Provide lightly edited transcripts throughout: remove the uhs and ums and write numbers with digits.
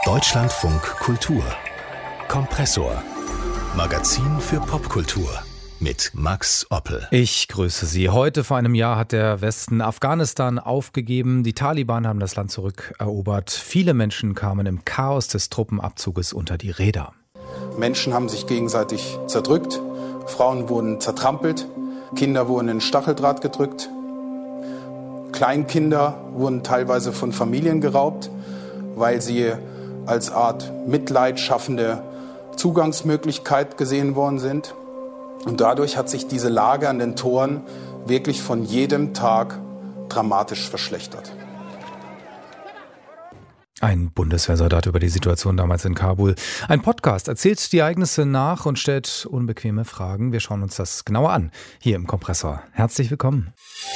Deutschlandfunk Kultur Kompressor. Magazin für Popkultur mit Max Oppel. Ich grüße Sie. Heute vor einem Jahr hat der Westen Afghanistan aufgegeben. Die Taliban haben das Land zurückerobert. Viele Menschen kamen im Chaos des Truppenabzuges unter die Räder. Menschen haben sich gegenseitig zerdrückt, Frauen wurden zertrampelt, Kinder wurden in Stacheldraht gedrückt, Kleinkinder wurden teilweise von Familien geraubt, weil sie als Art Mitleid schaffende Zugangsmöglichkeit gesehen worden sind. Und dadurch hat sich diese Lage an den Toren wirklich von jedem Tag dramatisch verschlechtert. Ein Bundeswehrsoldat über die Situation damals in Kabul. Ein Podcast erzählt die Ereignisse nach und stellt unbequeme Fragen. Wir schauen uns das genauer an, hier im Kompressor. Herzlich willkommen.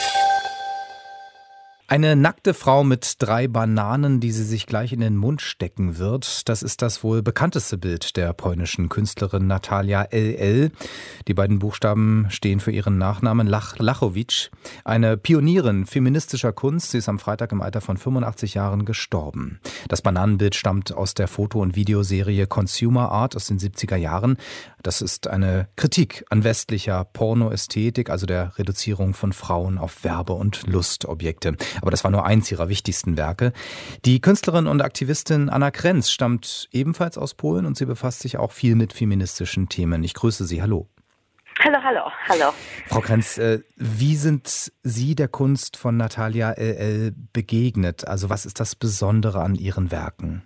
Eine nackte Frau mit 3 Bananen, die sie sich gleich in den Mund stecken wird. Das ist das wohl bekannteste Bild der polnischen Künstlerin Natalia LL. Die beiden Buchstaben stehen für ihren Nachnamen Lachowicz. Eine Pionierin feministischer Kunst. Sie ist am Freitag im Alter von 85 Jahren gestorben. Das Bananenbild stammt aus der Foto- und Videoserie Consumer Art aus den 70er Jahren. Das ist eine Kritik an westlicher Pornoästhetik, also der Reduzierung von Frauen auf Werbe- und Lustobjekte. Aber das war nur eins ihrer wichtigsten Werke. Die Künstlerin und Aktivistin Anna Krenz stammt ebenfalls aus Polen und sie befasst sich auch viel mit feministischen Themen. Ich grüße Sie. Hallo. Hallo. Frau Krenz, wie sind Sie der Kunst von Natalia LL begegnet? Also was ist das Besondere an ihren Werken?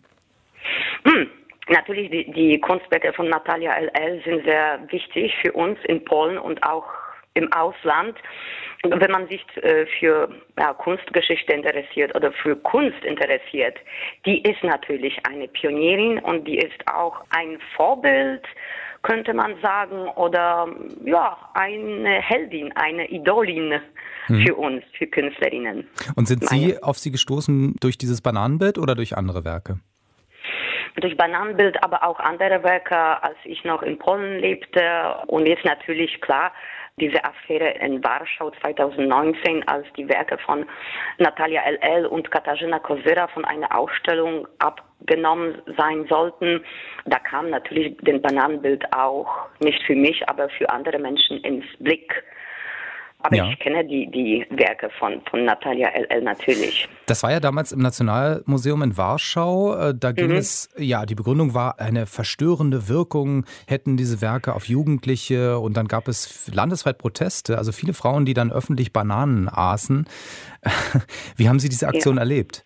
Natürlich, die Kunstwerke von Natalia LL sind sehr wichtig für uns in Polen und auch im Ausland. Wenn man sich für Kunstgeschichte interessiert oder für Kunst interessiert, die ist natürlich eine Pionierin und die ist auch ein Vorbild, könnte man sagen, oder eine Heldin, eine Idolin für uns, für Künstlerinnen. Und sind Sie auf sie gestoßen durch dieses Bananenbild oder durch andere Werke? Durch Bananenbild, aber auch andere Werke, als ich noch in Polen lebte. Und jetzt natürlich, klar, diese Affäre in Warschau 2019, als die Werke von Natalia LL und Katarzyna Kosira von einer Ausstellung abgenommen sein sollten, da kam natürlich das Bananenbild auch, nicht für mich, aber für andere Menschen ins Blick. Aber ich kenne die Werke von Natalia LL natürlich. Das war ja damals im Nationalmuseum in Warschau. Da ging es, die Begründung war, eine verstörende Wirkung hätten diese Werke auf Jugendliche. Und dann gab es landesweit Proteste, also viele Frauen, die dann öffentlich Bananen aßen. Wie haben Sie diese Aktion erlebt?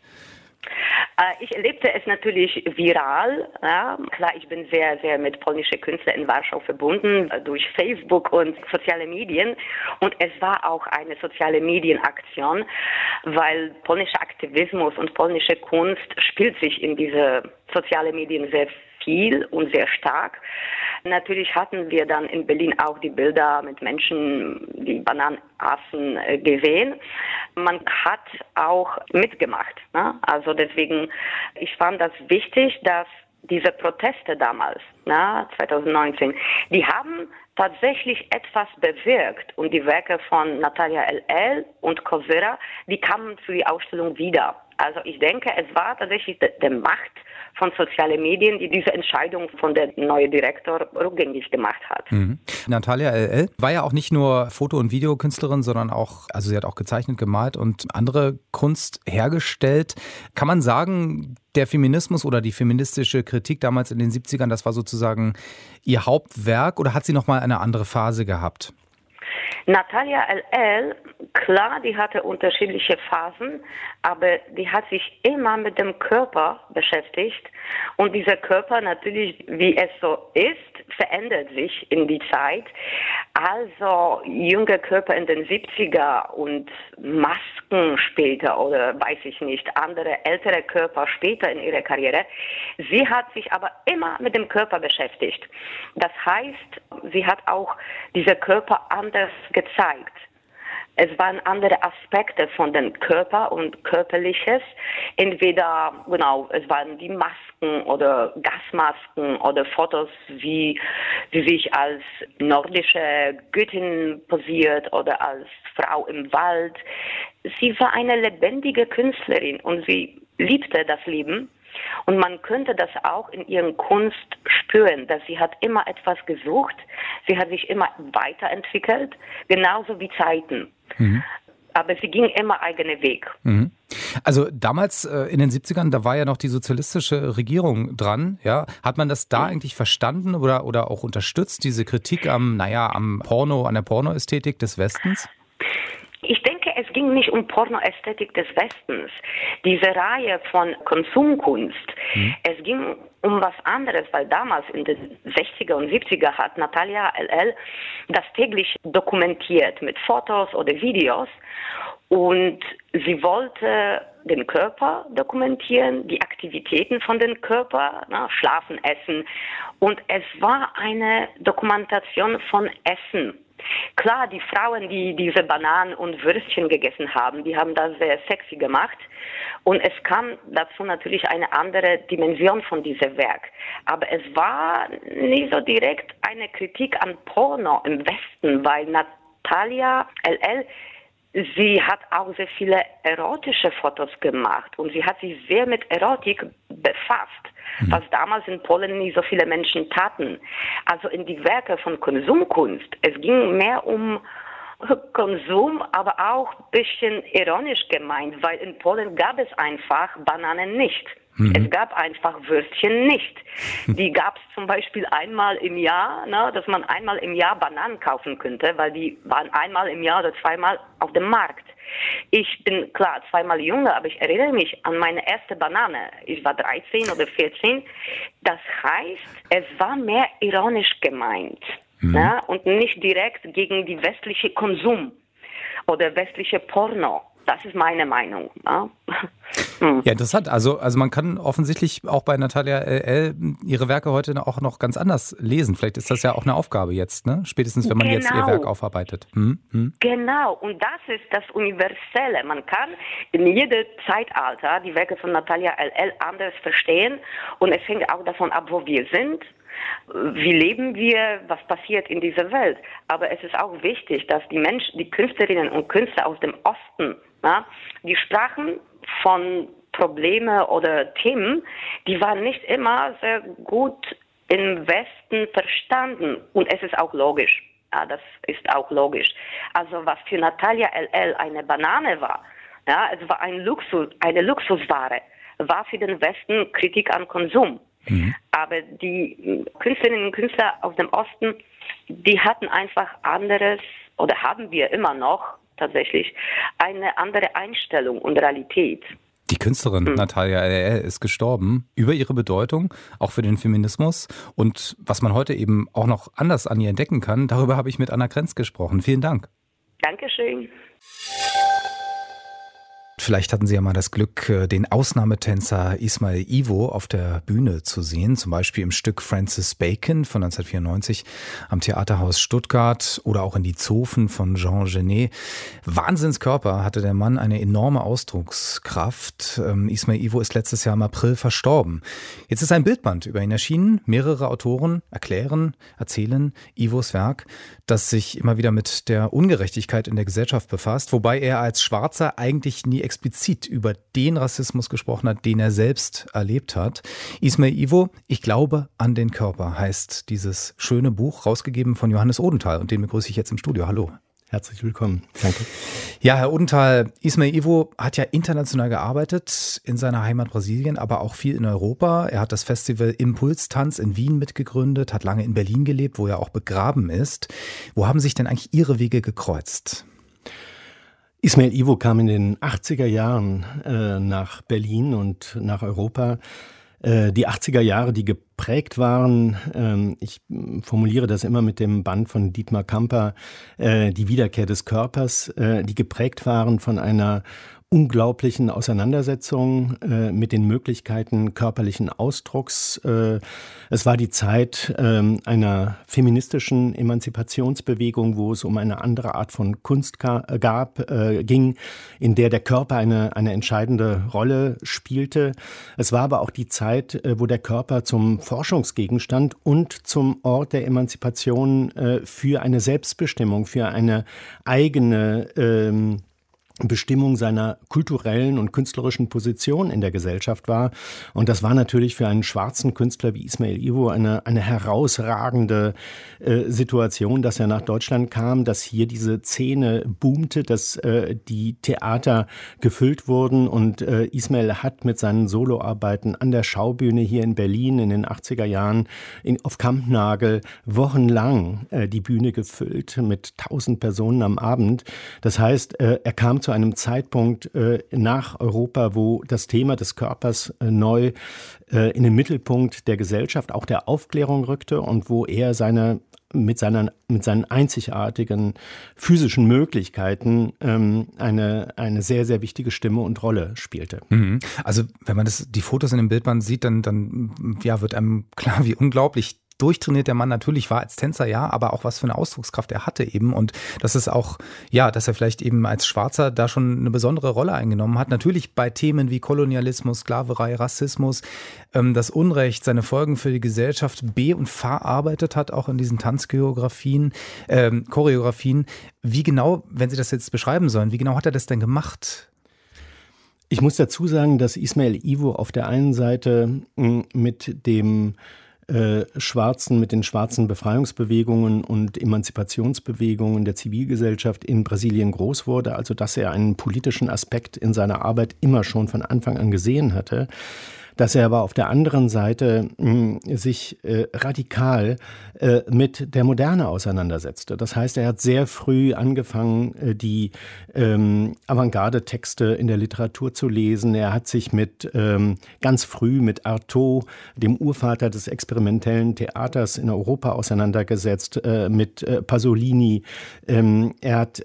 Ich erlebte es natürlich viral. Ja. Klar, ich bin sehr, sehr mit polnischen Künstlern in Warschau verbunden, durch Facebook und soziale Medien. Und es war auch eine soziale Medienaktion, weil polnischer Aktivismus und polnische Kunst spielt sich in diese sozialen Medien sehr viel und sehr stark. Natürlich hatten wir dann in Berlin auch die Bilder mit Menschen, die Bananen aßen, gesehen. Man hat auch mitgemacht. Ne? Also deswegen, ich fand das wichtig, dass diese Proteste damals, 2019, die haben tatsächlich etwas bewirkt. Und die Werke von Natalia LL und Kosira, die kamen für die Ausstellung wieder. Also ich denke, es war tatsächlich die Macht von sozialen Medien, die diese Entscheidung von der neuen Direktor rückgängig gemacht hat. Natalia LL war ja auch nicht nur Foto- und Videokünstlerin, sondern auch, also sie hat auch gezeichnet, gemalt und andere Kunst hergestellt. Kann man sagen, der Feminismus oder die feministische Kritik damals in den 70ern, das war sozusagen ihr Hauptwerk oder hat sie nochmal eine andere Phase gehabt? Natalia LL, klar, die hatte unterschiedliche Phasen, aber die hat sich immer mit dem Körper beschäftigt. Und dieser Körper natürlich, wie es so ist, verändert sich in die Zeit. Also junge Körper in den 70er und Masken später oder weiß ich nicht, andere ältere Körper später in ihrer Karriere. Sie hat sich aber immer mit dem Körper beschäftigt. Das heißt, sie hat auch diese Körper anders gezeigt. Es waren andere Aspekte von dem Körper und Körperliches. Entweder, es waren die Masken oder Gasmasken oder Fotos, wie sie sich als nordische Göttin posiert oder als Frau im Wald. Sie war eine lebendige Künstlerin und sie liebte das Leben. Und man könnte das auch in ihren Kunst spüren, dass sie hat immer etwas gesucht, sie hat sich immer weiterentwickelt, genauso wie Zeiten. Aber sie ging immer eigenen Weg. Also damals in den 70ern, da war ja noch die sozialistische Regierung dran. Ja? Hat man das da eigentlich verstanden oder auch unterstützt, diese Kritik am Porno, an der Pornoästhetik des Westens? Ich denke, es ging nicht um Pornoästhetik des Westens. Diese Reihe von Konsumkunst, es ging um was anderes, weil damals in den 60er und 70er hat Natalia LL das täglich dokumentiert mit Fotos oder Videos. Und sie wollte den Körper dokumentieren, die Aktivitäten von dem Körper, Schlafen, Essen. Und es war eine Dokumentation von Essen. Klar, die Frauen, die diese Bananen und Würstchen gegessen haben, die haben das sehr sexy gemacht. Und es kam dazu natürlich eine andere Dimension von diesem Werk. Aber es war nicht so direkt eine Kritik an Porno im Westen, weil Natalia LL, sie hat auch sehr viele erotische Fotos gemacht und sie hat sich sehr mit Erotik befasst, was damals in Polen nicht so viele Menschen taten. Also in die Werke von Konsumkunst, es ging mehr um Konsum, aber auch ein bisschen ironisch gemeint, weil in Polen gab es einfach Bananen nicht. Es gab einfach Würstchen nicht. Die gab es zum Beispiel einmal im Jahr, dass man einmal im Jahr Bananen kaufen könnte, weil die waren einmal im Jahr oder zweimal auf dem Markt. Ich bin klar zweimal jünger, aber ich erinnere mich an meine erste Banane. Ich war 13 oder 14. Das heißt, es war mehr ironisch gemeint und nicht direkt gegen die westliche Konsum oder westliche Porno. Das ist meine Meinung. Ja, interessant. Also man kann offensichtlich auch bei Natalia LL ihre Werke heute auch noch ganz anders lesen. Vielleicht ist das ja auch eine Aufgabe jetzt, ne? Spätestens, wenn man jetzt ihr Werk aufarbeitet. Genau, und das ist das Universelle. Man kann in jedem Zeitalter die Werke von Natalia LL anders verstehen und es hängt auch davon ab, wo wir sind. Wie leben wir, was passiert in dieser Welt? Aber es ist auch wichtig, dass die Künstlerinnen und Künstler aus dem Osten, die sprachen von Probleme oder Themen, die waren nicht immer sehr gut im Westen verstanden. Und es ist auch logisch. Ja, das ist auch logisch. Also was für Natalia LL eine Banane war, es war eine Luxusware, war für den Westen Kritik an Konsum. Aber die Künstlerinnen und Künstler aus dem Osten, die hatten einfach anderes, oder haben wir immer noch tatsächlich, eine andere Einstellung und Realität. Die Künstlerin Natalia LL ist gestorben über ihre Bedeutung, auch für den Feminismus. Und was man heute eben auch noch anders an ihr entdecken kann, darüber habe ich mit Anna Krenz gesprochen. Vielen Dank. Dankeschön. Vielleicht hatten Sie ja mal das Glück, den Ausnahmetänzer Ismail Ivo auf der Bühne zu sehen, zum Beispiel im Stück Francis Bacon von 1994 am Theaterhaus Stuttgart oder auch in die Zofen von Jean Genet. Wahnsinnskörper hatte der Mann, eine enorme Ausdruckskraft. Ismail Ivo ist letztes Jahr im April verstorben. Jetzt ist ein Bildband über ihn erschienen. Mehrere Autoren erzählen Ivos Werk, das sich immer wieder mit der Ungerechtigkeit in der Gesellschaft befasst, wobei er als Schwarzer eigentlich nie explizit über den Rassismus gesprochen hat, den er selbst erlebt hat. Ismail Ivo, ich glaube an den Körper, heißt dieses schöne Buch, rausgegeben von Johannes Odenthal. Und den begrüße ich jetzt im Studio. Hallo. Herzlich willkommen. Danke. Ja, Herr Odenthal, Ismail Ivo hat ja international gearbeitet in seiner Heimat Brasilien, aber auch viel in Europa. Er hat das Festival Impulstanz in Wien mitgegründet, hat lange in Berlin gelebt, wo er auch begraben ist. Wo haben sich denn eigentlich Ihre Wege gekreuzt? Ismail Ivo kam in den 80er Jahren nach Berlin und nach Europa. Die 80er Jahre, die geprägt waren, ich formuliere das immer mit dem Band von Dietmar Kamper, die Wiederkehr des Körpers, die geprägt waren von einer unglaublichen Auseinandersetzung mit den Möglichkeiten körperlichen Ausdrucks. Es war die Zeit einer feministischen Emanzipationsbewegung, wo es um eine andere Art von Kunst ging, in der der Körper eine entscheidende Rolle spielte. Es war aber auch die Zeit, wo der Körper zum Forschungsgegenstand und zum Ort der Emanzipation für eine Selbstbestimmung, für eine eigene Bestimmung seiner kulturellen und künstlerischen Position in der Gesellschaft war. Und das war natürlich für einen schwarzen Künstler wie Ismael Ivo eine herausragende Situation, dass er nach Deutschland kam, dass hier diese Szene boomte, dass die Theater gefüllt wurden. Und Ismael hat mit seinen Soloarbeiten an der Schaubühne hier in Berlin in den 80er Jahren auf Kampnagel wochenlang die Bühne gefüllt mit 1000 Personen am Abend. Das heißt, er kam zu einem Zeitpunkt nach Europa, wo das Thema des Körpers neu in den Mittelpunkt der Gesellschaft, auch der Aufklärung rückte und wo er mit seinen einzigartigen physischen Möglichkeiten eine sehr, sehr wichtige Stimme und Rolle spielte. Also wenn man die Fotos in dem Bildband sieht, dann wird einem klar, wie unglaublich durchtrainiert der Mann natürlich war als Tänzer, ja, aber auch was für eine Ausdruckskraft er hatte eben und das ist auch, ja, dass er vielleicht eben als Schwarzer da schon eine besondere Rolle eingenommen hat. Natürlich bei Themen wie Kolonialismus, Sklaverei, Rassismus, das Unrecht, seine Folgen für die Gesellschaft und verarbeitet hat, auch in diesen Tanzchoreografien. Wie genau, wenn Sie das jetzt beschreiben sollen, wie genau hat er das denn gemacht? Ich muss dazu sagen, dass Ismael Ivo auf der einen Seite mit den schwarzen Befreiungsbewegungen und Emanzipationsbewegungen der Zivilgesellschaft in Brasilien groß wurde, also dass er einen politischen Aspekt in seiner Arbeit immer schon von Anfang an gesehen hatte, dass er aber auf der anderen Seite sich radikal mit der Moderne auseinandersetzte. Das heißt, er hat sehr früh angefangen, die Avantgarde-Texte in der Literatur zu lesen. Er hat sich ganz früh mit Artaud, dem Urvater des experimentellen Theaters in Europa, auseinandergesetzt, mit Pasolini. Er hat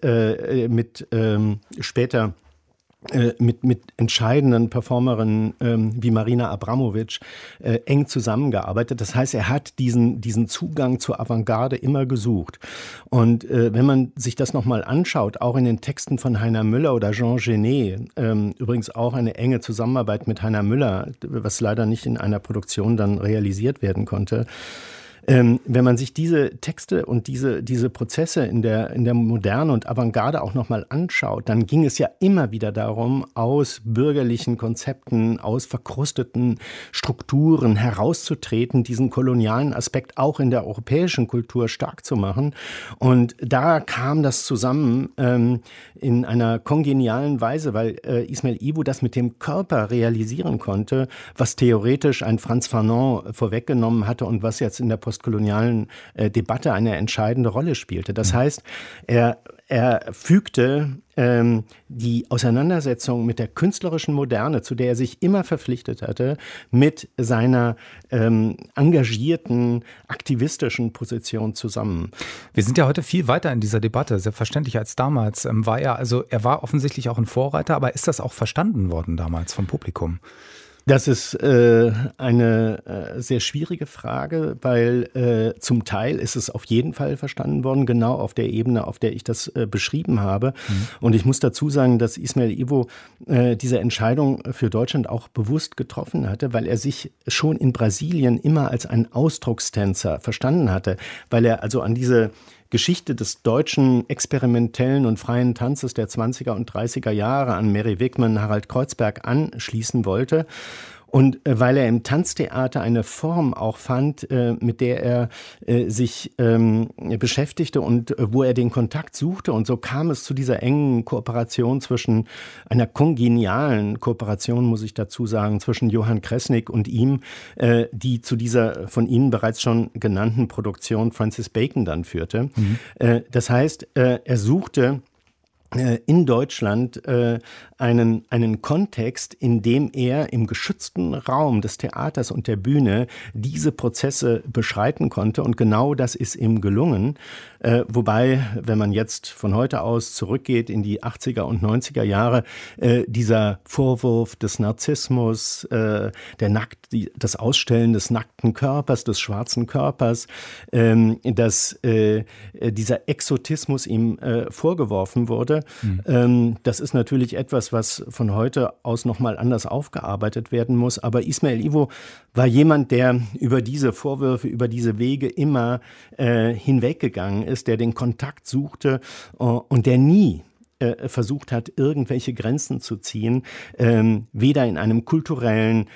später mit entscheidenden Performerinnen wie Marina Abramovic eng zusammengearbeitet. Das heißt, er hat diesen Zugang zur Avantgarde immer gesucht. Und wenn man sich das nochmal anschaut, auch in den Texten von Heiner Müller oder Jean Genet, übrigens auch eine enge Zusammenarbeit mit Heiner Müller, was leider nicht in einer Produktion dann realisiert werden konnte, wenn man sich diese Texte und diese Prozesse in der Moderne und Avantgarde auch nochmal anschaut, dann ging es ja immer wieder darum, aus bürgerlichen Konzepten, aus verkrusteten Strukturen herauszutreten, diesen kolonialen Aspekt auch in der europäischen Kultur stark zu machen. Und da kam das zusammen in einer kongenialen Weise, weil Ismael Ivo das mit dem Körper realisieren konnte, was theoretisch ein Frantz Fanon vorweggenommen hatte und was jetzt in der postkolonialen Debatte eine entscheidende Rolle spielte. Das heißt, er fügte die Auseinandersetzung mit der künstlerischen Moderne, zu der er sich immer verpflichtet hatte, mit seiner engagierten, aktivistischen Position zusammen. Wir sind ja heute viel weiter in dieser Debatte, selbstverständlich als damals. Er war offensichtlich auch ein Vorreiter, aber ist das auch verstanden worden damals vom Publikum? Das ist eine sehr schwierige Frage, weil zum Teil ist es auf jeden Fall verstanden worden, genau auf der Ebene, auf der ich das beschrieben habe. Und ich muss dazu sagen, dass Ismael Ivo diese Entscheidung für Deutschland auch bewusst getroffen hatte, weil er sich schon in Brasilien immer als einen Ausdruckstänzer verstanden hatte, weil er also an diese Geschichte des deutschen experimentellen und freien Tanzes der 20er und 30er Jahre an Mary Wigman, Harald Kreuzberg anschließen wollte. Und weil er im Tanztheater eine Form auch fand, mit der er sich beschäftigte und wo er den Kontakt suchte. Und so kam es zu dieser engen Kooperation einer kongenialen Kooperation, muss ich dazu sagen, zwischen Johann Kresnik und ihm, die zu dieser von Ihnen bereits schon genannten Produktion Francis Bacon dann führte. Das heißt, er suchte in Deutschland einen Kontext, in dem er im geschützten Raum des Theaters und der Bühne diese Prozesse beschreiten konnte. Und genau das ist ihm gelungen. Wobei, wenn man jetzt von heute aus zurückgeht in die 80er und 90er Jahre, dieser Vorwurf des Narzissmus, das Ausstellen des nackten Körpers, des schwarzen Körpers, dieser Exotismus ihm vorgeworfen wurde, das ist natürlich etwas, was von heute aus nochmal anders aufgearbeitet werden muss. Aber Ismael Ivo war jemand, der über diese Vorwürfe, über diese Wege immer hinweggegangen ist, der den Kontakt suchte und der nie versucht hat, irgendwelche Grenzen zu ziehen, weder in einem kulturellen,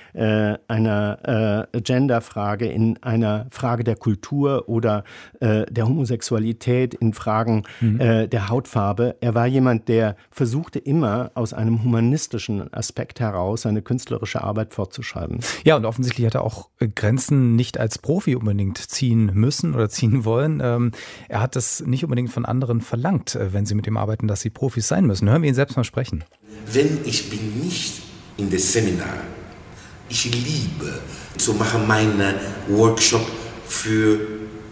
einer Genderfrage, in einer Frage der Kultur oder der Homosexualität, in Fragen der Hautfarbe. Er war jemand, der versuchte immer aus einem humanistischen Aspekt heraus seine künstlerische Arbeit fortzuschreiben. Ja, und offensichtlich hat er auch Grenzen nicht als Profi unbedingt ziehen müssen oder ziehen wollen. Er hat das nicht unbedingt von anderen verlangt, wenn sie mit ihm arbeiten, dass sie Profis sein müssen. Hören wir ihn selbst mal sprechen. Wenn ich bin nicht in das Seminar, ich liebe zu machen meinen Workshop für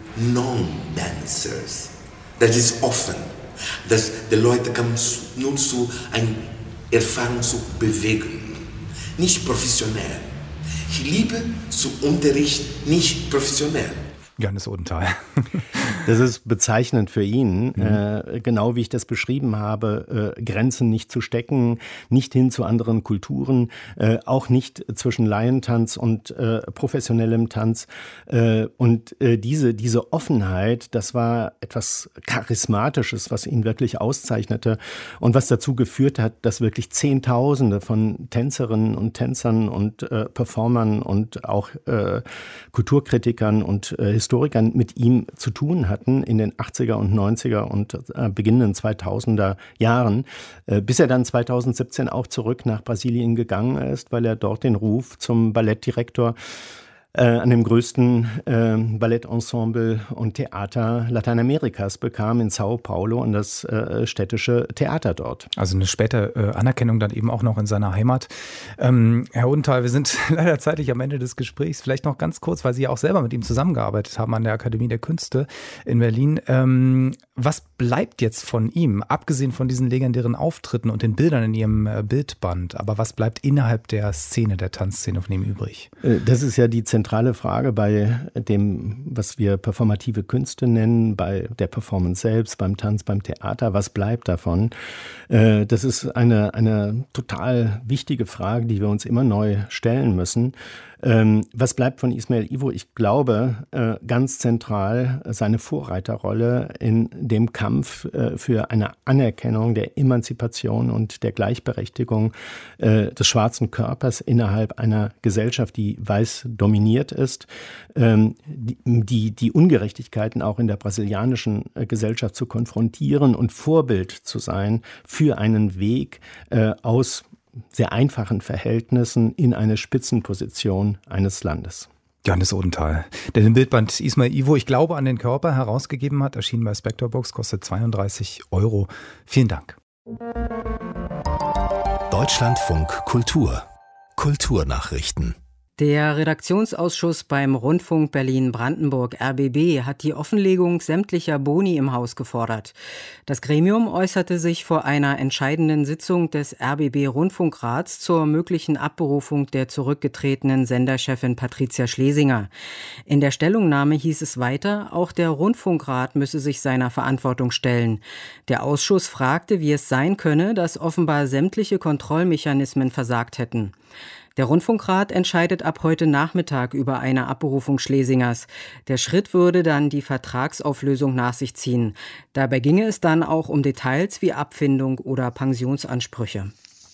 Non-Dancers. Das ist offen, dass die Leute kommen nur zu einer Erfahrung zu bewegen, nicht professionell. Ich liebe zu Unterricht nicht professionell. Johannes Odenthal. Das ist bezeichnend für ihn, genau wie ich das beschrieben habe, Grenzen nicht zu stecken, nicht hin zu anderen Kulturen, auch nicht zwischen Laientanz und professionellem Tanz. Und diese Offenheit, das war etwas Charismatisches, was ihn wirklich auszeichnete und was dazu geführt hat, dass wirklich Zehntausende von Tänzerinnen und Tänzern und Performern und auch Kulturkritikern und Historikern mit ihm zu tun hatten in den 80er und 90er und beginnenden 2000er Jahren, bis er dann 2017 auch zurück nach Brasilien gegangen ist, weil er dort den Ruf zum Ballettdirektor an dem größten Ballettensemble und Theater Lateinamerikas bekam, in Sao Paulo, an das städtische Theater dort. Also eine späte Anerkennung dann eben auch noch in seiner Heimat. Herr Odenthal, wir sind leider zeitlich am Ende des Gesprächs. Vielleicht noch ganz kurz, weil Sie ja auch selber mit ihm zusammengearbeitet haben an der Akademie der Künste in Berlin. Was bleibt jetzt von ihm, abgesehen von diesen legendären Auftritten und den Bildern in Ihrem Bildband? Aber was bleibt innerhalb der Szene, der Tanzszene von ihm übrig? Das ist ja die zentrale Frage bei dem, was wir performative Künste nennen, bei der Performance selbst, beim Tanz, beim Theater. Was bleibt davon? Das ist eine total wichtige Frage, die wir uns immer neu stellen müssen. Was bleibt von Ismael Ivo? Ich glaube, ganz zentral seine Vorreiterrolle in dem Kampf für eine Anerkennung der Emanzipation und der Gleichberechtigung des schwarzen Körpers innerhalb einer Gesellschaft, die weiß dominiert ist, die Ungerechtigkeiten auch in der brasilianischen Gesellschaft zu konfrontieren und Vorbild zu sein für einen Weg aus sehr einfachen Verhältnissen in eine Spitzenposition eines Landes. Johannes Odenthal, der den Bildband Ismael Ivo, ich glaube an den Körper, herausgegeben hat, erschienen bei Spector Books, kostet 32 €. Vielen Dank. Deutschlandfunk Kultur. Kulturnachrichten. Der Redaktionsausschuss beim Rundfunk Berlin-Brandenburg RBB hat die Offenlegung sämtlicher Boni im Haus gefordert. Das Gremium äußerte sich vor einer entscheidenden Sitzung des RBB-Rundfunkrats zur möglichen Abberufung der zurückgetretenen Senderchefin Patricia Schlesinger. In der Stellungnahme hieß es weiter, auch der Rundfunkrat müsse sich seiner Verantwortung stellen. Der Ausschuss fragte, wie es sein könne, dass offenbar sämtliche Kontrollmechanismen versagt hätten. Der Rundfunkrat entscheidet ab heute Nachmittag über eine Abberufung Schlesingers. Der Schritt würde dann die Vertragsauflösung nach sich ziehen. Dabei ginge es dann auch um Details wie Abfindung oder Pensionsansprüche.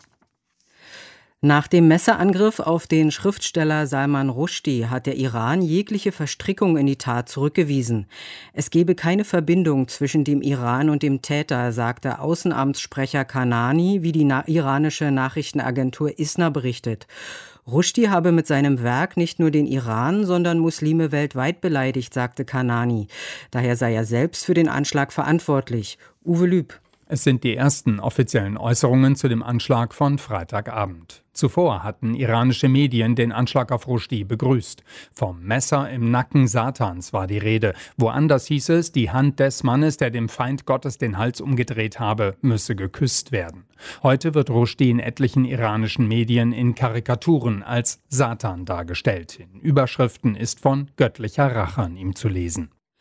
Nach dem Messerangriff auf den Schriftsteller Salman Rushdie hat der Iran jegliche Verstrickung in die Tat zurückgewiesen. Es gebe keine Verbindung zwischen dem Iran und dem Täter, sagte Außenamtssprecher Kanani, wie die iranische Nachrichtenagentur ISNA berichtet. Rushdie habe mit seinem Werk nicht nur den Iran, sondern Muslime weltweit beleidigt, sagte Kanani. Daher sei er selbst für den Anschlag verantwortlich. Uwe Lüb. Es sind die ersten offiziellen Äußerungen zu dem Anschlag von Freitagabend. Zuvor hatten iranische Medien den Anschlag auf Rushdie begrüßt. Vom Messer im Nacken Satans war die Rede. Woanders hieß es, die Hand des Mannes, der dem Feind Gottes den Hals umgedreht habe, müsse geküsst werden. Heute wird Rushdie in etlichen iranischen Medien in Karikaturen als Satan dargestellt. In Überschriften ist von göttlicher Rache an ihm zu lesen.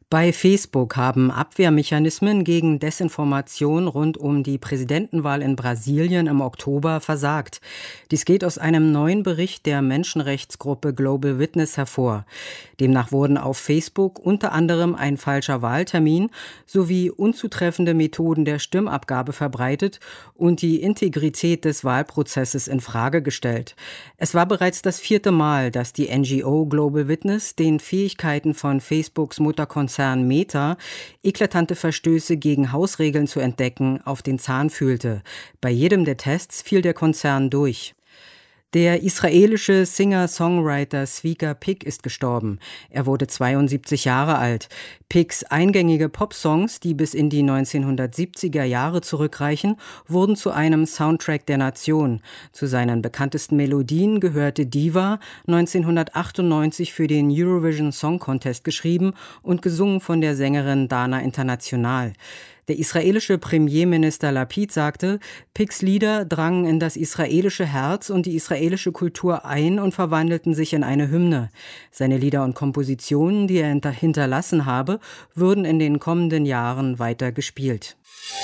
Bei Facebook haben Abwehrmechanismen gegen Desinformation rund um die Präsidentenwahl in Brasilien im Oktober versagt. Dies geht aus einem neuen Bericht der Menschenrechtsgruppe Global Witness hervor. Demnach wurden auf Facebook unter anderem ein falscher Wahltermin sowie unzutreffende Methoden der Stimmabgabe verbreitet und die Integrität des Wahlprozesses in Frage gestellt. Es war bereits das 4. Mal, dass die NGO Global Witness den Fähigkeiten von Facebooks Mutterkonzern Meta eklatante Verstöße gegen Hausregeln zu entdecken auf den Zahn fühlte. Bei jedem der Tests fiel der Konzern durch. Der israelische Singer-Songwriter Zvika Pick ist gestorben. Er wurde 72 Jahre alt. Picks eingängige Popsongs, die bis in die 1970er Jahre zurückreichen, wurden zu einem Soundtrack der Nation. Zu seinen bekanntesten Melodien gehörte Diva, 1998 für den Eurovision Song Contest geschrieben und gesungen von der Sängerin Dana International. Der israelische Premierminister Lapid sagte, Picks Lieder drangen in das israelische Herz und die israelische Kultur ein und verwandelten sich in eine Hymne. Seine Lieder und Kompositionen, die er hinterlassen habe, würden in den kommenden Jahren weiter gespielt.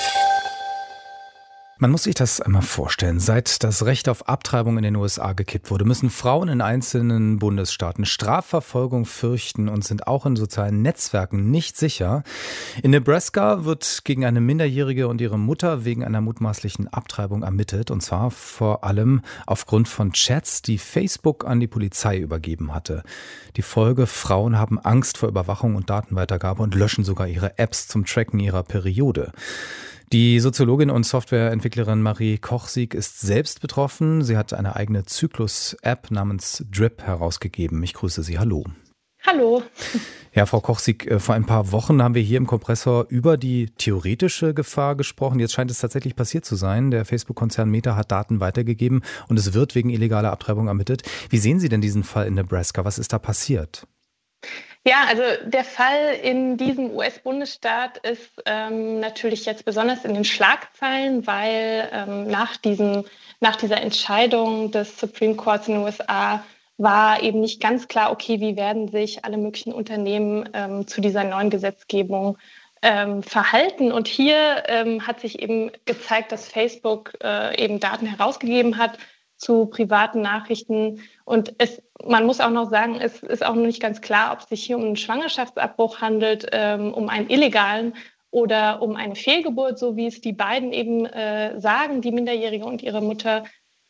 Man muss sich das einmal vorstellen. Seit das Recht auf Abtreibung in den USA gekippt wurde, müssen Frauen in einzelnen Bundesstaaten Strafverfolgung fürchten und sind auch in sozialen Netzwerken nicht sicher. In Nebraska wird gegen eine Minderjährige und ihre Mutter wegen einer mutmaßlichen Abtreibung ermittelt. Und zwar vor allem aufgrund von Chats, die Facebook an die Polizei übergeben hatte. Die Folge: Frauen haben Angst vor Überwachung und Datenweitergabe und löschen sogar ihre Apps zum Tracken ihrer Periode. Die Soziologin und Softwareentwicklerin Marie Kochsieg ist selbst betroffen. Sie hat eine eigene Zyklus-App namens Drip herausgegeben. Ich grüße Sie. Hallo. Hallo. Ja, Frau Kochsieg, vor ein paar Wochen haben wir hier im Kompressor über die theoretische Gefahr gesprochen. Jetzt scheint es tatsächlich passiert zu sein. Der Facebook-Konzern Meta hat Daten weitergegeben und es wird wegen illegaler Abtreibung ermittelt. Wie sehen Sie denn diesen Fall in Nebraska? Was ist da passiert? Ja, also der Fall in diesem US-Bundesstaat ist natürlich jetzt besonders in den Schlagzeilen, weil nach dieser Entscheidung des Supreme Courts in den USA war eben nicht ganz klar, okay, wie werden sich alle möglichen Unternehmen zu dieser neuen Gesetzgebung verhalten. Und hier hat sich eben gezeigt, dass Facebook eben Daten herausgegeben hat zu privaten Nachrichten. Und man muss auch noch sagen, es ist auch noch nicht ganz klar, ob es sich hier um einen Schwangerschaftsabbruch handelt, um einen illegalen oder um eine Fehlgeburt, so wie es die beiden eben sagen, die Minderjährige und ihre Mutter.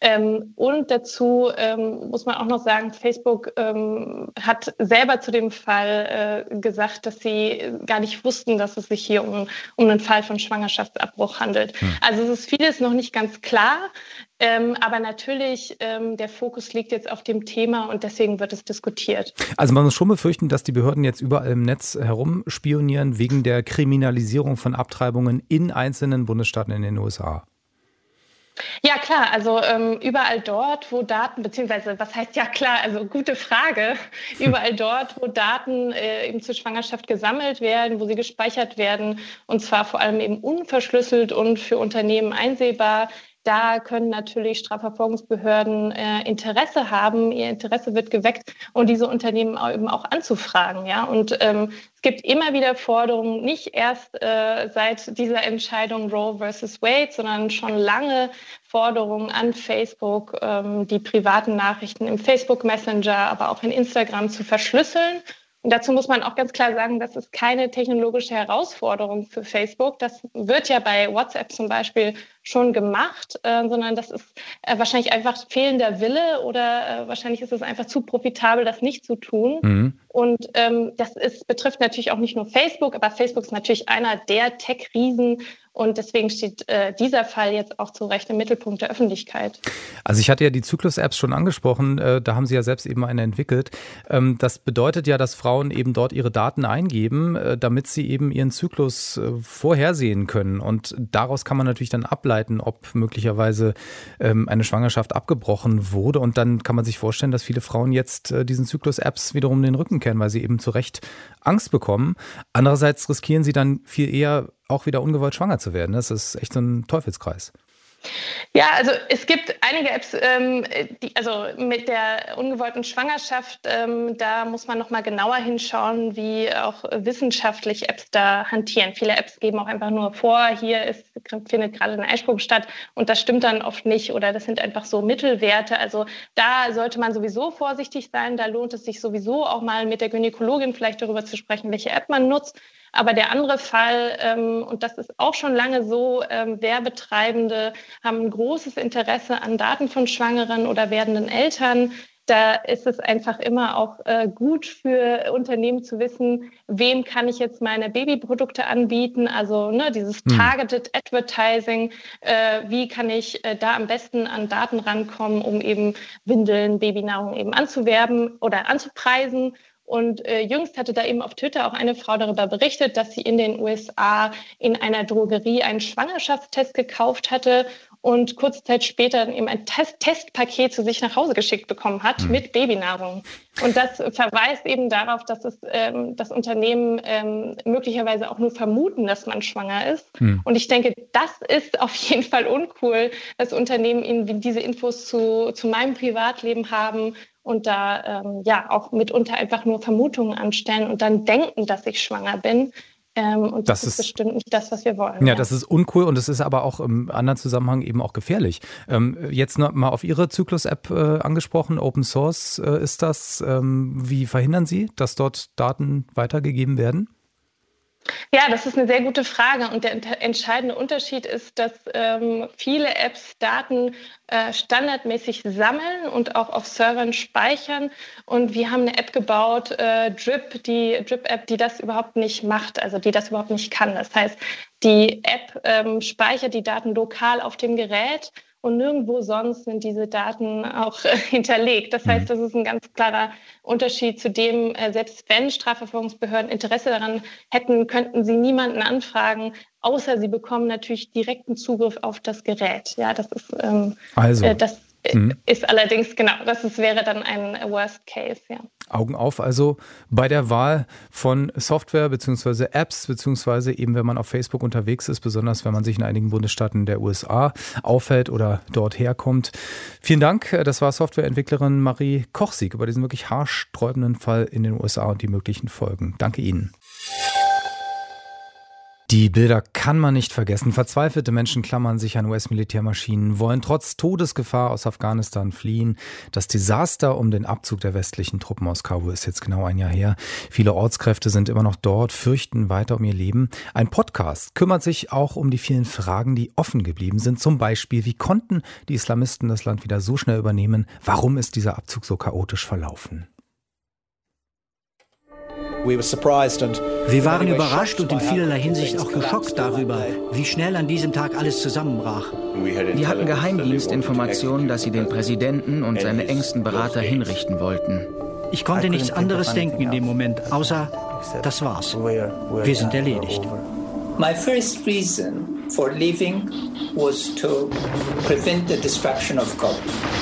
Und dazu muss man auch noch sagen, Facebook hat selber zu dem Fall gesagt, dass sie gar nicht wussten, dass es sich hier um einen Fall von Schwangerschaftsabbruch handelt. Also es ist vieles noch nicht ganz klar, aber natürlich der Fokus liegt jetzt auf dem Thema und deswegen wird es diskutiert. Also man muss schon befürchten, dass die Behörden jetzt überall im Netz herumspionieren wegen der Kriminalisierung von Abtreibungen in einzelnen Bundesstaaten in den USA. Ja, klar, also überall dort, wo Daten, beziehungsweise was heißt ja klar, also gute Frage, überall dort, wo Daten eben zur Schwangerschaft gesammelt werden, wo sie gespeichert werden und zwar vor allem eben unverschlüsselt und für Unternehmen einsehbar, da können natürlich Strafverfolgungsbehörden Interesse haben, ihr Interesse wird geweckt und diese Unternehmen eben auch anzufragen. Ja? Und es gibt immer wieder Forderungen, nicht erst seit dieser Entscheidung Roe versus Wade, sondern schon lange Forderungen an Facebook, die privaten Nachrichten im Facebook Messenger, aber auch in Instagram zu verschlüsseln. Und dazu muss man auch ganz klar sagen, das ist keine technologische Herausforderung für Facebook. Das wird ja bei WhatsApp zum Beispiel schon gemacht, sondern das ist wahrscheinlich einfach fehlender Wille oder wahrscheinlich ist es einfach zu profitabel, das nicht zu tun. Mhm. Und das betrifft natürlich auch nicht nur Facebook, aber Facebook ist natürlich einer der Tech-Riesen. Und deswegen steht dieser Fall jetzt auch zu Recht im Mittelpunkt der Öffentlichkeit. Also ich hatte ja die Zyklus-Apps schon angesprochen, da haben Sie ja selbst eben eine entwickelt. Das bedeutet ja, dass Frauen eben dort ihre Daten eingeben, damit sie eben ihren Zyklus vorhersehen können. Und daraus kann man natürlich dann ableiten, ob möglicherweise eine Schwangerschaft abgebrochen wurde. Und dann kann man sich vorstellen, dass viele Frauen jetzt diesen Zyklus-Apps wiederum den Rücken kehren, weil sie eben zu Recht Angst bekommen. Andererseits riskieren sie dann viel eher auch wieder ungewollt schwanger zu werden. Das ist echt so ein Teufelskreis. Ja, also es gibt einige Apps, also mit der ungewollten Schwangerschaft, da muss man nochmal genauer hinschauen, wie auch wissenschaftlich Apps da hantieren. Viele Apps geben auch einfach nur vor, findet gerade ein Eisprung statt und das stimmt dann oft nicht oder das sind einfach so Mittelwerte. Also da sollte man sowieso vorsichtig sein, da lohnt es sich sowieso auch mal mit der Gynäkologin vielleicht darüber zu sprechen, welche App man nutzt. Aber der andere Fall, und das ist auch schon lange so, Werbetreibende haben ein großes Interesse an Daten von Schwangeren oder werdenden Eltern. Da ist es einfach immer auch gut für Unternehmen zu wissen, wem kann ich jetzt meine Babyprodukte anbieten, also dieses Targeted Advertising, wie kann ich da am besten an Daten rankommen, um eben Windeln, Babynahrung eben anzuwerben oder anzupreisen. Und jüngst hatte da eben auf Twitter auch eine Frau darüber berichtet, dass sie in den USA in einer Drogerie einen Schwangerschaftstest gekauft hatte und kurze Zeit später eben ein Testpaket zu sich nach Hause geschickt bekommen hat mit Babynahrung. Und das verweist eben darauf, dass das Unternehmen möglicherweise auch nur vermuten, dass man schwanger ist. Und ich denke, das ist auf jeden Fall uncool, dass Unternehmen ihnen diese Infos zu meinem Privatleben haben und da auch mitunter einfach nur Vermutungen anstellen und dann denken, dass ich schwanger bin. Und das ist bestimmt nicht das, was wir wollen. Ja, das ist uncool und es ist aber auch im anderen Zusammenhang eben auch gefährlich. Jetzt noch mal auf Ihre Zyklus-App angesprochen, Open Source ist das. Wie verhindern Sie, dass dort Daten weitergegeben werden? Ja, das ist eine sehr gute Frage und der entscheidende Unterschied ist, dass viele Apps Daten standardmäßig sammeln und auch auf Servern speichern und wir haben eine App gebaut, Drip, die Drip-App, die das überhaupt nicht macht, also die das überhaupt nicht kann. Das heißt, die App speichert die Daten lokal auf dem Gerät und nirgendwo sonst sind diese Daten auch hinterlegt. Das heißt, das ist ein ganz klarer Unterschied zu dem, selbst wenn Strafverfolgungsbehörden Interesse daran hätten, könnten sie niemanden anfragen, außer sie bekommen natürlich direkten Zugriff auf das Gerät. Ja, das ist ist allerdings, genau, wäre dann ein Worst Case, ja. Augen auf also bei der Wahl von Software bzw. Apps, beziehungsweise eben wenn man auf Facebook unterwegs ist, besonders wenn man sich in einigen Bundesstaaten der USA aufhält oder dort herkommt. Vielen Dank, das war Softwareentwicklerin Marie Kochsieg über diesen wirklich haarsträubenden Fall in den USA und die möglichen Folgen. Danke Ihnen. Die Bilder kann man nicht vergessen. Verzweifelte Menschen klammern sich an US-Militärmaschinen, wollen trotz Todesgefahr aus Afghanistan fliehen. Das Desaster um den Abzug der westlichen Truppen aus Kabul ist jetzt genau ein Jahr her. Viele Ortskräfte sind immer noch dort, fürchten weiter um ihr Leben. Ein Podcast kümmert sich auch um die vielen Fragen, die offen geblieben sind. Zum Beispiel, wie konnten die Islamisten das Land wieder so schnell übernehmen? Warum ist dieser Abzug so chaotisch verlaufen? Wir waren überrascht und in vielerlei Hinsicht auch geschockt darüber, wie schnell an diesem Tag alles zusammenbrach. Wir hatten Geheimdienstinformationen, dass sie den Präsidenten und seine engsten Berater hinrichten wollten. Ich konnte nichts anderes denken in dem Moment, außer, das war's. Wir sind erledigt. My first reason for leaving was to prevent the destruction of Kabul.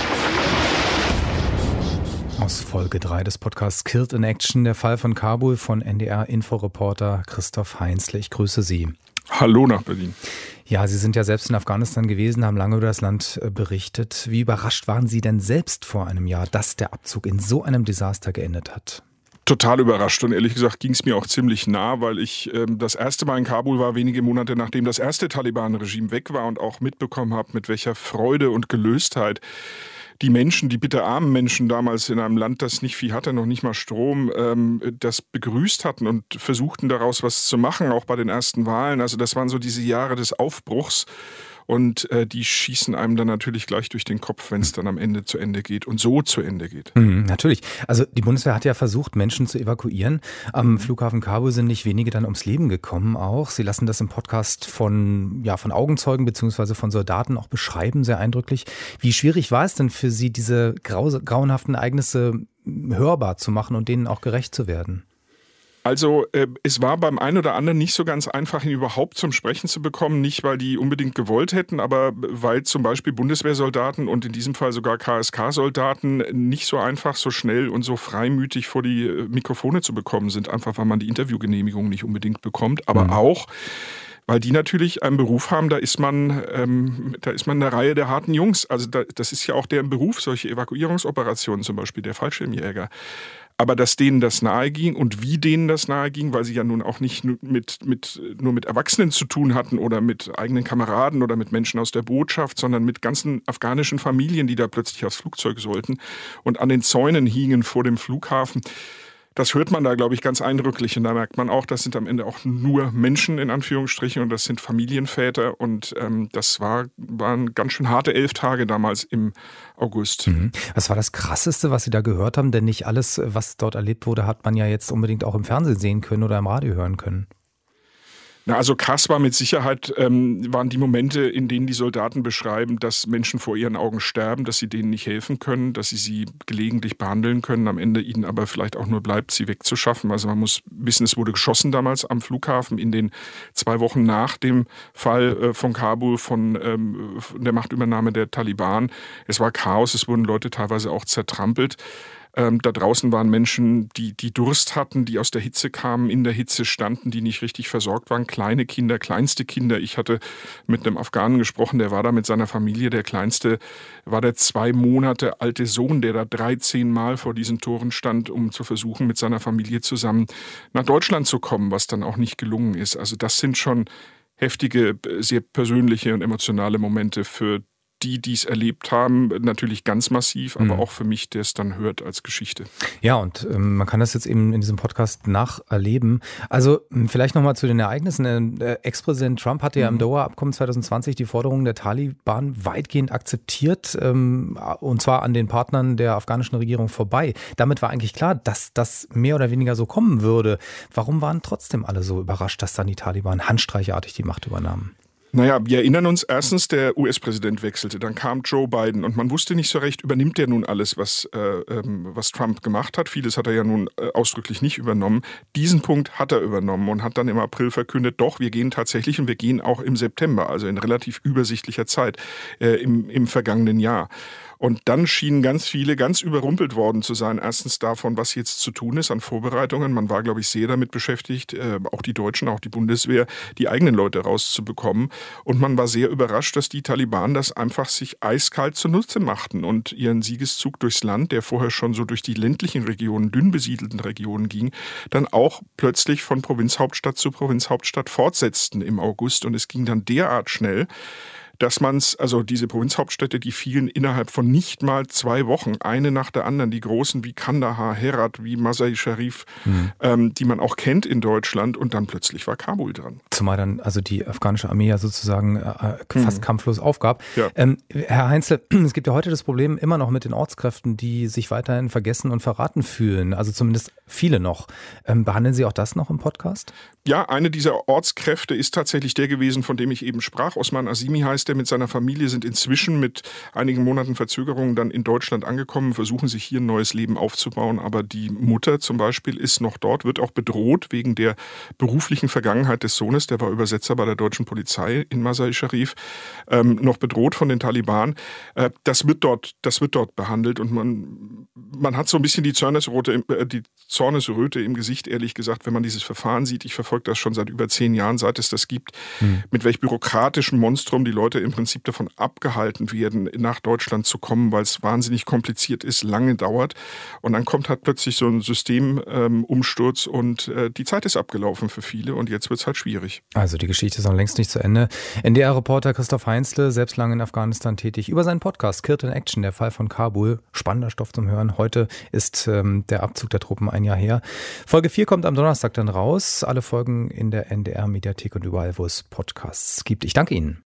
Aus Folge 3 des Podcasts Killed in Action, der Fall von Kabul von NDR-Inforeporter Christoph Heinzle. Ich grüße Sie. Hallo nach Berlin. Ja, Sie sind ja selbst in Afghanistan gewesen, haben lange über das Land berichtet. Wie überrascht waren Sie denn selbst vor einem Jahr, dass der Abzug in so einem Desaster geendet hat? Total überrascht und ehrlich gesagt ging es mir auch ziemlich nah, weil ich das erste Mal in Kabul war, wenige Monate nachdem das erste Taliban-Regime weg war und auch mitbekommen habe, mit welcher Freude und Gelöstheit die Menschen, die bitterarmen Menschen damals in einem Land, das nicht viel hatte, noch nicht mal Strom, das begrüßt hatten und versuchten daraus was zu machen, auch bei den ersten Wahlen. Also das waren so diese Jahre des Aufbruchs. Und die schießen einem dann natürlich gleich durch den Kopf, wenn es dann am Ende zu Ende geht und so zu Ende geht. Natürlich. Also die Bundeswehr hat ja versucht, Menschen zu evakuieren. Am Flughafen Kabul sind nicht wenige dann ums Leben gekommen auch. Sie lassen das im Podcast von Augenzeugen bzw. von Soldaten auch beschreiben, sehr eindrücklich. Wie schwierig war es denn für Sie, diese grauenhaften Ereignisse hörbar zu machen und denen auch gerecht zu werden? Also es war beim einen oder anderen nicht so ganz einfach, ihn überhaupt zum Sprechen zu bekommen. Nicht, weil die unbedingt gewollt hätten, aber weil zum Beispiel Bundeswehrsoldaten und in diesem Fall sogar KSK-Soldaten nicht so einfach, so schnell und so freimütig vor die Mikrofone zu bekommen sind. Einfach, weil man die Interviewgenehmigung nicht unbedingt bekommt. Aber auch, weil die natürlich einen Beruf haben, da ist man eine Reihe der harten Jungs. Also das ist ja auch deren Beruf, solche Evakuierungsoperationen zum Beispiel, der Fallschirmjäger. Aber dass denen das nahe ging und wie denen das nahe ging, weil sie ja nun auch nicht nur mit Erwachsenen zu tun hatten oder mit eigenen Kameraden oder mit Menschen aus der Botschaft, sondern mit ganzen afghanischen Familien, die da plötzlich aufs Flugzeug sollten und an den Zäunen hingen vor dem Flughafen. Das hört man da, glaube ich, ganz eindrücklich. Und da merkt man auch, das sind am Ende auch nur Menschen in Anführungsstrichen und das sind Familienväter. Und das waren ganz schön harte 11 Tage damals im August. Was war das Krasseste, was Sie da gehört haben? Denn nicht alles, was dort erlebt wurde, hat man ja jetzt unbedingt auch im Fernsehen sehen können oder im Radio hören können. Na, also krass war mit Sicherheit, waren die Momente, in denen die Soldaten beschreiben, dass Menschen vor ihren Augen sterben, dass sie denen nicht helfen können, dass sie gelegentlich behandeln können, am Ende ihnen aber vielleicht auch nur bleibt, sie wegzuschaffen. Also man muss wissen, es wurde geschossen damals am Flughafen in den 2 Wochen nach dem Fall von Kabul, von der Machtübernahme der Taliban. Es war Chaos, es wurden Leute teilweise auch zertrampelt. Da draußen waren Menschen, die Durst hatten, die aus der Hitze kamen, in der Hitze standen, die nicht richtig versorgt waren. Kleine Kinder, kleinste Kinder. Ich hatte mit einem Afghanen gesprochen, der war da mit seiner Familie. Der Kleinste war der 2 Monate alte Sohn, der da 13 Mal vor diesen Toren stand, um zu versuchen, mit seiner Familie zusammen nach Deutschland zu kommen, was dann auch nicht gelungen ist. Also das sind schon heftige, sehr persönliche und emotionale Momente für die es erlebt haben, natürlich ganz massiv, aber auch für mich, der es dann hört als Geschichte. Ja, und man kann das jetzt eben in diesem Podcast nacherleben. Also vielleicht nochmal zu den Ereignissen. Ex-Präsident Trump hatte ja im Doha-Abkommen 2020 die Forderungen der Taliban weitgehend akzeptiert, und zwar an den Partnern der afghanischen Regierung vorbei. Damit war eigentlich klar, dass das mehr oder weniger so kommen würde. Warum waren trotzdem alle so überrascht, dass dann die Taliban handstreichartig die Macht übernahmen? Naja, wir erinnern uns erstens, der US-Präsident wechselte, dann kam Joe Biden und man wusste nicht so recht, übernimmt der nun alles, was Trump gemacht hat. Vieles hat er ja nun ausdrücklich nicht übernommen. Diesen Punkt hat er übernommen und hat dann im April verkündet, doch, wir gehen tatsächlich und wir gehen auch im September, also in relativ übersichtlicher Zeit im vergangenen Jahr. Und dann schienen ganz viele ganz überrumpelt worden zu sein. Erstens davon, was jetzt zu tun ist an Vorbereitungen. Man war, glaube ich, sehr damit beschäftigt, auch die Deutschen, auch die Bundeswehr, die eigenen Leute rauszubekommen. Und man war sehr überrascht, dass die Taliban das einfach sich eiskalt zunutze machten und ihren Siegeszug durchs Land, der vorher schon so durch die ländlichen Regionen, dünn besiedelten Regionen ging, dann auch plötzlich von Provinzhauptstadt zu Provinzhauptstadt fortsetzten im August. Und es ging dann derart schnell, dass diese Provinzhauptstädte, die fielen innerhalb von nicht mal 2 Wochen, eine nach der anderen, die großen wie Kandahar, Herat, wie Mazar-i-Sharif, die man auch kennt in Deutschland, und dann plötzlich war Kabul dran. Zumal dann also die afghanische Armee ja sozusagen fast kampflos aufgab. Ja. Herr Heinzle, es gibt ja heute das Problem immer noch mit den Ortskräften, die sich weiterhin vergessen und verraten fühlen, also zumindest viele noch. Behandeln Sie auch das noch im Podcast? Ja, eine dieser Ortskräfte ist tatsächlich der gewesen, von dem ich eben sprach. Osman Azimi heißt der, mit seiner Familie sind inzwischen mit einigen Monaten Verzögerung dann in Deutschland angekommen, versuchen sich hier ein neues Leben aufzubauen. Aber die Mutter zum Beispiel ist noch dort, wird auch bedroht wegen der beruflichen Vergangenheit des Sohnes. Der war Übersetzer bei der deutschen Polizei in Mazar-i-Sharif, noch bedroht von den Taliban. Das wird dort behandelt und man hat so ein bisschen die Zornesröte im Gesicht, ehrlich gesagt, wenn man dieses Verfahren sieht. Ich verfolge das schon seit über 10 Jahren, seit es das gibt, mit welch bürokratischen Monstrum die Leute im Prinzip davon abgehalten werden, nach Deutschland zu kommen, weil es wahnsinnig kompliziert ist, lange dauert. Und dann kommt halt plötzlich so ein Systemumsturz und die Zeit ist abgelaufen für viele und jetzt wird es halt schwierig. Also die Geschichte ist noch längst nicht zu Ende. NDR-Reporter Christoph Heinzle, selbst lange in Afghanistan tätig, über seinen Podcast Kirt in Action, der Fall von Kabul. Spannender Stoff zum Hören. Heute ist der Abzug der Truppen 1 Jahr her. Folge 4 kommt am Donnerstag dann raus. Alle Folgen in der NDR-Mediathek und überall, wo es Podcasts gibt. Ich danke Ihnen.